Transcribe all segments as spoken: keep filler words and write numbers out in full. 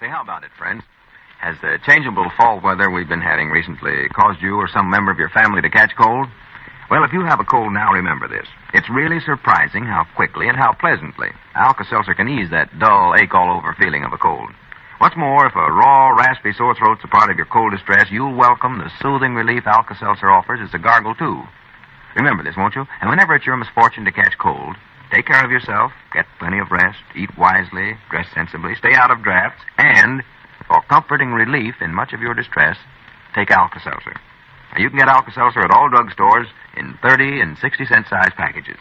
Say, how about it, friends? Has the changeable fall weather we've been having recently caused you or some member of your family to catch cold? Well, if you have a cold now, remember this. It's really surprising how quickly and how pleasantly Alka-Seltzer can ease that dull, ache-all-over feeling of a cold. What's more, if a raw, raspy sore throat's a part of your cold distress, you'll welcome the soothing relief Alka-Seltzer offers as a gargle, too. Remember this, won't you? And whenever it's your misfortune to catch cold, take care of yourself, get plenty of rest, eat wisely, dress sensibly, stay out of drafts, and for comforting relief in much of your distress, take Alka-Seltzer. Now, you can get Alka-Seltzer at all drugstores in thirty and sixty cent size packages.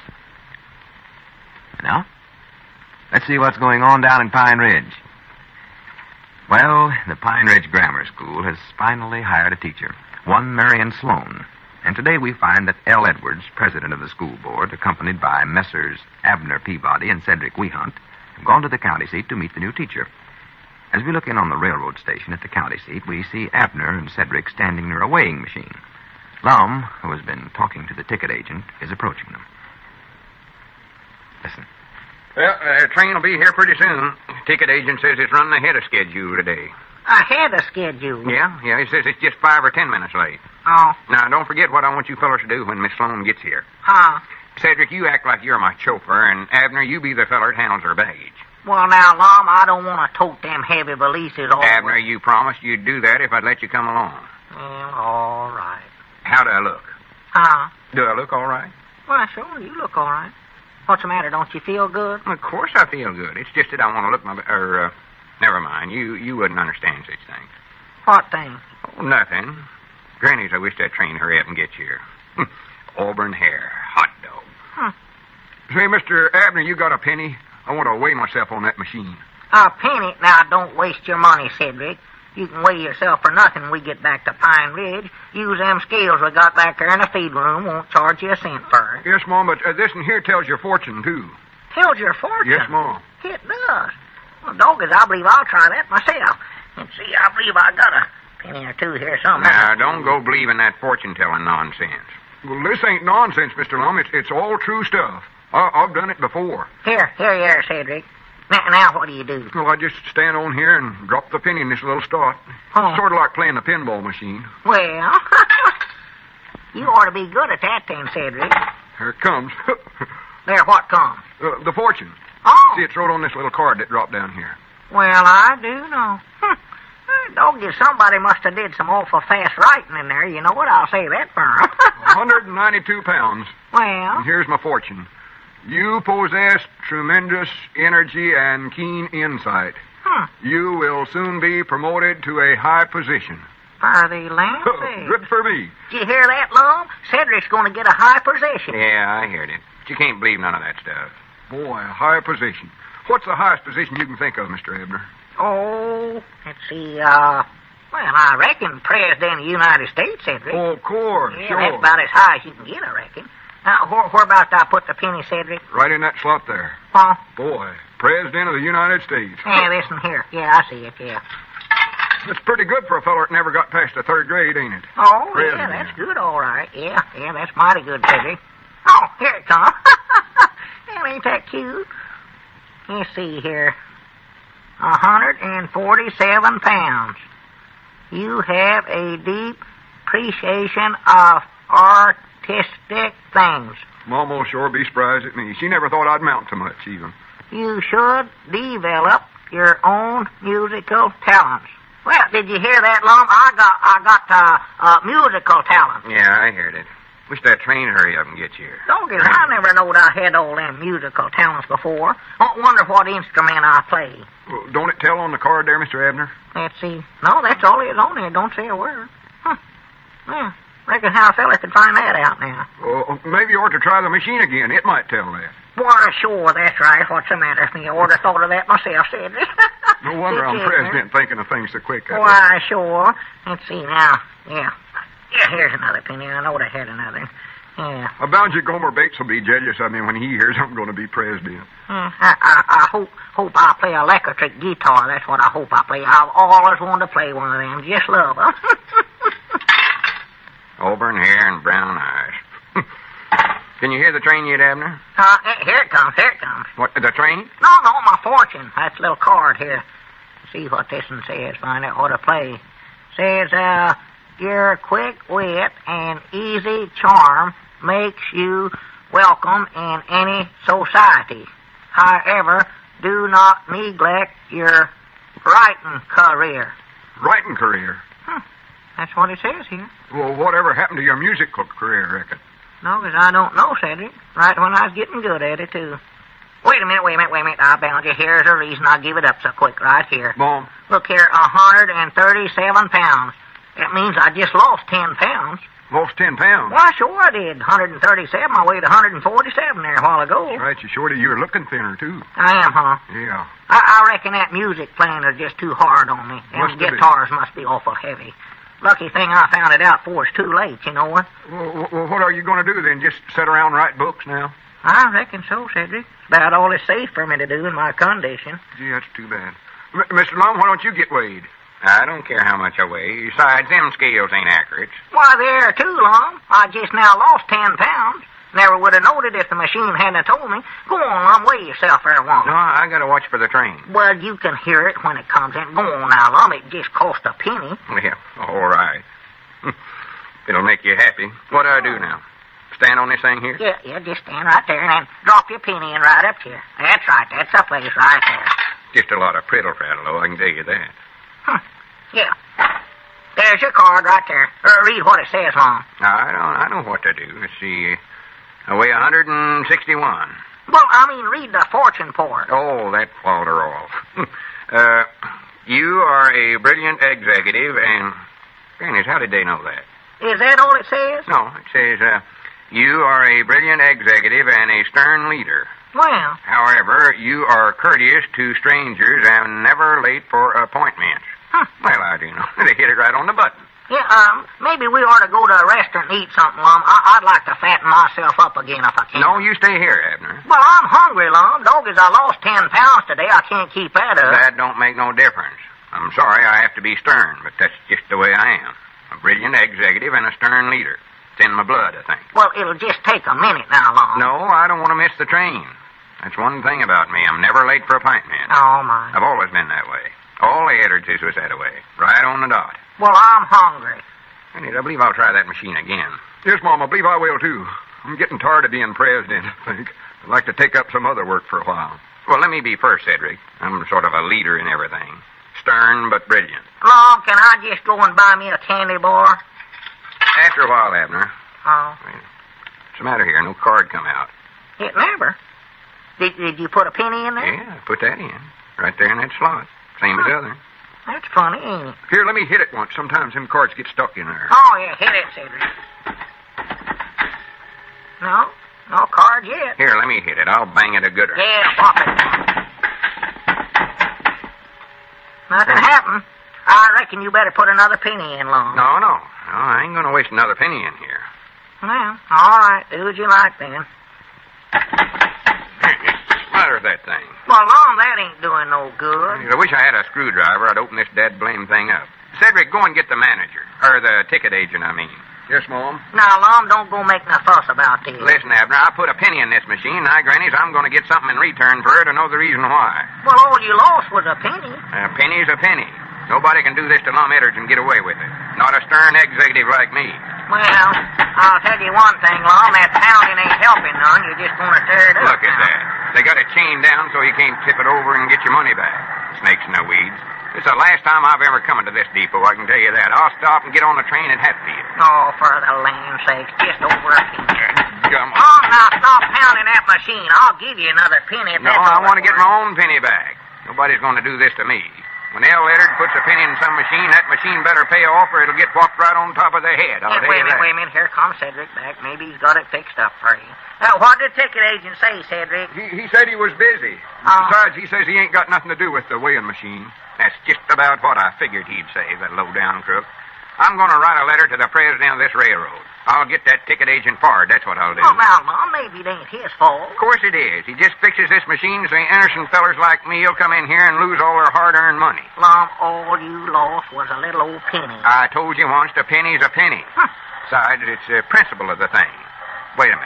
Now, let's see what's going on down in Pine Ridge. Well, the Pine Ridge Grammar School has finally hired a teacher, one Marion Sloan. And today we find that L. Edwards, president of the school board, accompanied by Messrs. Abner Peabody and Cedric Wehunt, have gone to the county seat to meet the new teacher. As we look in on the railroad station at the county seat, we see Abner and Cedric standing near a weighing machine. Lum, who has been talking to the ticket agent, is approaching them. Listen. Well, the uh, train will be here pretty soon. Ticket agent says it's running ahead of schedule today. Ahead of schedule? Yeah, yeah, he says it's just five or ten minutes late. Oh. Now, don't forget what I want you fellas to do when Miss Sloan gets here. Huh? Cedric, you act like you're my chauffeur, and Abner, you be the feller that handles her baggage. Well, now, Lum, I don't want to tote them heavy valises all Abner, you promised you'd do that if I'd let you come along. Well, all right. How do I look? Huh? Do I look all right? Well, sure, you look all right. What's the matter? Don't you feel good? Of course I feel good. It's just that I want to look my... Or, uh, never mind. You you wouldn't understand such things. What thing? Oh, nothing. Granny's, I wish that train hurry up and get here. Auburn hair. Hot dog. Huh. Say, Mister Abner, you got a penny? I want to weigh myself on that machine. A penny? Now, don't waste your money, Cedric. You can weigh yourself for nothing when we get back to Pine Ridge. Use them scales we got back there in the feed room. Won't charge you a cent for it. Yes, Mom, but uh, this one here tells your fortune, too. Tells your fortune? Yes, Mom. It does. Well, doggos, I believe I'll try that myself. And see, I believe I got a penny or two here somewhere. Now, don't go believing that fortune-telling nonsense. Well, this ain't nonsense, Mister Lum. It's, it's all true stuff. I, I've done it before. Here, here you are, Cedric. Now, now, what do you do? Well, I just stand on here and drop the penny in this little slot. Oh. Sort of like playing the pinball machine. Well, you ought to be good at that then, Cedric. Here it comes. There, what comes? Uh, the fortune. Oh. See, it's wrote on this little card that dropped down here. Well, I do know. Hm. Doggy, somebody must have did some awful fast writing in there. You know what? I'll say that for 'em. one hundred ninety-two pounds. Well? And here's my fortune. You possess tremendous energy and keen insight. Hmm. You will soon be promoted to a high position. For the land sake. Good for me. Did you hear that, Lum? Cedric's going to get a high position. Yeah, I heard it. But you can't believe none of that stuff. Boy, a high position. What's the highest position you can think of, Mister Abner? Oh, let's see, uh... Well, I reckon President of the United States, Cedric. Oh, of course, yeah, sure. That's about as high as you can get, I reckon. Now, where, whereabouts I put the penny, Cedric? Right in that slot there. Huh? Boy, President of the United States. Yeah, this one here. Yeah, I see it, yeah. That's pretty good for a feller that never got past the third grade, ain't it? Oh, President. Yeah, that's good, all right. Yeah, yeah, that's mighty good, Cedric. Oh, here it comes. Well, ain't that cute? Let's see here. one hundred forty-seven pounds. You have a deep appreciation of artistic things. Mama will sure be surprised at me. She never thought I'd mount to much, even. You should develop your own musical talents. Well, did you hear that, Lum? I got, I got, uh, uh, musical talent. Yeah, I heard it. Wish that train hurry up and get here. Doggies, I never knowed I had all them musical talents before. I wonder what instrument I play. Well, don't it tell on the card there, Mister Abner? Let's see. No, that's all it is on there. Don't say a word. Huh. Yeah. Reckon how a fella could find that out now. Oh, maybe you ought to try the machine again. It might tell that. Why, sure, that's right. What's the matter with me? I ought to thought of that myself, said it. No wonder I'm president thinking of things so quick. Why, sure. Let's see now. Yeah. Yeah, here's another penny. I know I had another. Yeah. I bound you Gomer Bates will be jealous of me when he hears I'm going to be president. Hmm. I, I, I hope hope I play electric guitar. That's what I hope I play. I've always wanted to play one of them. Just love them. Auburn hair and brown eyes. Can you hear the train yet, Abner? Uh, here it comes. Here it comes. What, the train? No, no, my fortune. That's a little card here. see what this one says. Find out what to play. Says, uh, your quick wit and easy charm makes you welcome in any society. However, do not neglect your writing career. Writing career? Hmm. That's what it says here. Well, whatever happened to your musical career, I reckon? No, 'cause I don't know, Cedric. Right when I was getting good at it, too. Wait a minute, wait a minute, wait a minute. I bound you. Here's the reason I give it up so quick right here. Mom. Look here, one hundred thirty-seven pounds. That means I just lost ten pounds. Lost ten pounds? Why, sure I did. one hundred thirty-seven. I weighed one hundred forty-seven there a while ago. That's right, you shorty. You're looking thinner, too. I am, huh? Yeah. I, I reckon that music playing is just too hard on me. Must Them be. guitars must be awful heavy. Lucky thing I found it out before it's too late, you know what? Well, well, what are you going to do then? Just sit around and write books now? I reckon so, Cedric. About all it's safe for me to do in my condition. Gee, that's too bad. M- Mister Lum, why don't you get weighed? I don't care how much I weigh. Besides, them scales ain't accurate. Why, they're too long. I just now lost ten pounds. Never would have noted if the machine hadn't told me. Go on, Lum, weigh yourself there once. No, I gotta watch for the train. Well, you can hear it when it comes in. Go on now, Lum. It just cost a penny. Yeah, all right. It'll make you happy. What do I do now? Stand on this thing here? Yeah, yeah, just stand right there and then drop your penny in right up here. That's right. That's the place right there. Just a lot of prittle prattle, though, I can tell you that. Huh. Yeah. There's your card right there. Uh, read what it says, Lum. I don't I know what to do. Let's see. I weigh one hundred sixty-one. Well, I mean, read the fortune for it. Oh, that falter all. uh, you are a brilliant executive, and... Grannies, how did they know that? Is that all it says? No, it says, uh, you are a brilliant executive and a stern leader. Well, However, you are courteous to strangers and never late for appointments. huh. Well, I do know. They hit it right on the button. Yeah, um, maybe we ought to go to a restaurant and eat something, Lum. I- I'd like to fatten myself up again if I can. No, you stay here, Abner. Well, I'm hungry, Lum. Doggies, I lost ten pounds today. I can't keep that up. That don't make no difference. I'm sorry I have to be stern, but that's just the way I am. A brilliant executive and a stern leader. It's in my blood, I think. Well, it'll just take a minute now, Lum. No, I don't want to miss the train. That's one thing about me. I'm never late for appointments. Oh, my. I've always been that way. All the editors was that way. Right on the dot. Well, I'm hungry. Anyway, I believe I'll try that machine again. Yes, Mom, I believe I will, too. I'm getting tired of being president, I think. I'd like to take up some other work for a while. Well, let me be first, Cedric. I'm sort of a leader in everything. Stern but brilliant. Lum, can I just go and buy me a candy bar? After a while, Abner. Oh, What's the matter here? No card come out. it never. Did, did you put a penny in there? Yeah, put that in. Right there in that slot. Same as other. That's funny, ain't it? Here, let me hit it once. Sometimes them cards get stuck in there. Oh, yeah, hit it, Cedric. No, no card yet. Here, let me hit it. I'll bang it a gooder. Yeah, pop it. Nothing happened. I reckon you better put another penny in, Lum. No, no. No, I ain't going to waste another penny in here. Well, all right. Do as you like, then. What's the matter with that thing? Well, Lum, that ain't doing no good. I wish I had a screwdriver. I'd open this dead blame thing up. Cedric, go and get the manager. Or the ticket agent, I mean. Yes, Mom. Now, Lum, don't go making a fuss about this. Listen, Abner, I put a penny in this machine. Now, Grannies, I'm going to get something in return for it to know the reason why. Well, all you lost was a penny. A penny's a penny. Nobody can do this to Lum Eddard's and get away with it. Not a stern executive like me. Well, I'll tell you one thing, Lum. That pounding ain't helping none. You're just going to tear it up. Look at now. that. They got it chained down so you can't tip it over and get your money back. Snakes in the weeds. It's the last time I've ever come into this depot, I can tell you that. I'll stop and get on the train at Hatfield. Oh, for the land's sakes, just over a penny. Come on. Oh, now stop pounding that machine. I'll give you another penny if No, that's I all want to it's get my worth. own penny back. Nobody's going to do this to me. When L. Eddard puts a penny in some machine, that machine better pay off or it'll get whopped right on top of their head. I'll Yeah, tell wait a you minute, that. wait a minute. Here comes Cedric back. Maybe he's got it fixed up for you. Now, what did the ticket agent say, Cedric? He, he said he was busy. Oh. Besides, he says he ain't got nothing to do with the weighing machine. That's just about what I figured he'd say, that low-down crook. I'm going to write a letter to the president of this railroad. I'll get that ticket agent fired, that's what I'll do. Oh, now, Mom, maybe it ain't his fault. Of course it is. He just fixes this machine so innocent fellers like me will come in here and lose all their hard-earned money. Lum, all you lost was a little old penny. I told you once, a penny's a penny. Huh. Besides, it's the principle of the thing. Wait a minute.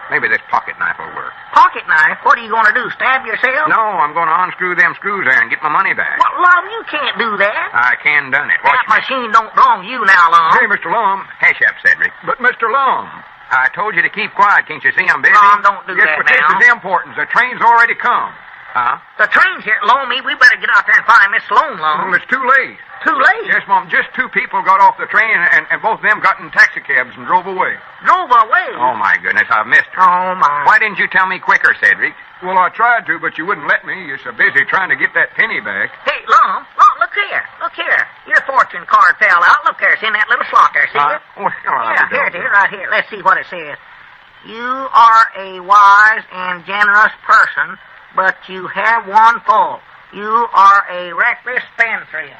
Maybe this pocket knife will work. Pocket knife? What are you going to do, stab yourself? No, I'm going to unscrew them screws there and get my money back. Well, Lum, you can't do that. I can done it. Watch That me. machine don't belong to you now, Lum. Hey, Mister Lum. Hush up, Cedric. But, Mister Lum. I told you to keep quiet. Can't you see I'm busy? Lum, don't do Yes, that but now. this is important. The train's already come. Huh? The train's here. Loamy, we better get out there and find Miss Sloan, Lum. Well, it's too late. Too late. Yes, Mom, just two people got off the train, and, and both of them got in taxicabs and drove away. Drove away. Oh, my goodness, I've missed her. Oh, my. Why didn't you tell me quicker, Cedric? Well, I tried to, but you wouldn't let me. You're so busy trying to get that penny back. Hey, Lum, Lum, look here. Look here. Your fortune card fell out. Look there. It's in that little slot there. See Huh? it? Oh, well, Yeah, here it is, right here. Let's see what it says. You are a wise and generous person, but you have one fault. You are a reckless spendthrift.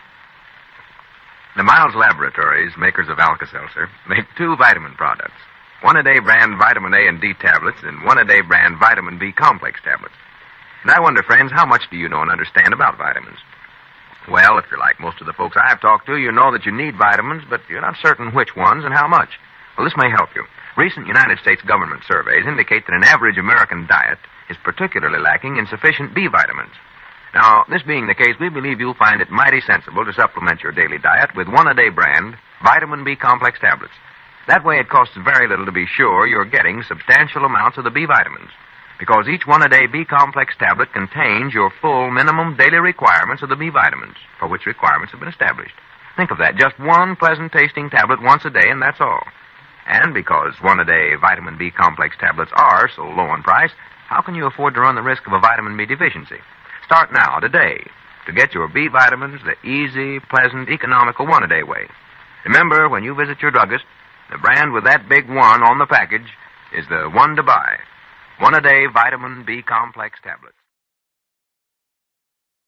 The Miles Laboratories, makers of Alka-Seltzer, make two vitamin products. One-a-day brand vitamin A and D tablets and one-a-day brand vitamin B complex tablets. And I wonder, friends, how much do you know and understand about vitamins? Well, if you're like most of the folks I've talked to, you know that you need vitamins, but you're not certain which ones and how much. Well, this may help you. Recent United States government surveys indicate that an average American diet is particularly lacking in sufficient B vitamins. Now, this being the case, we believe you'll find it mighty sensible to supplement your daily diet with one-a-day brand vitamin B complex tablets. That way it costs very little to be sure you're getting substantial amounts of the B vitamins, because each one-a-day B complex tablet contains your full minimum daily requirements of the B vitamins, for which requirements have been established. Think of that, just one pleasant-tasting tablet once a day, and that's all. And because one-a-day vitamin B complex tablets are so low in price, how can you afford to run the risk of a vitamin B deficiency? Start now, today, to get your B vitamins the easy, pleasant, economical one-a-day way. Remember, when you visit your druggist, the brand with that big one on the package is the one to buy. One-a-day vitamin B complex tablets.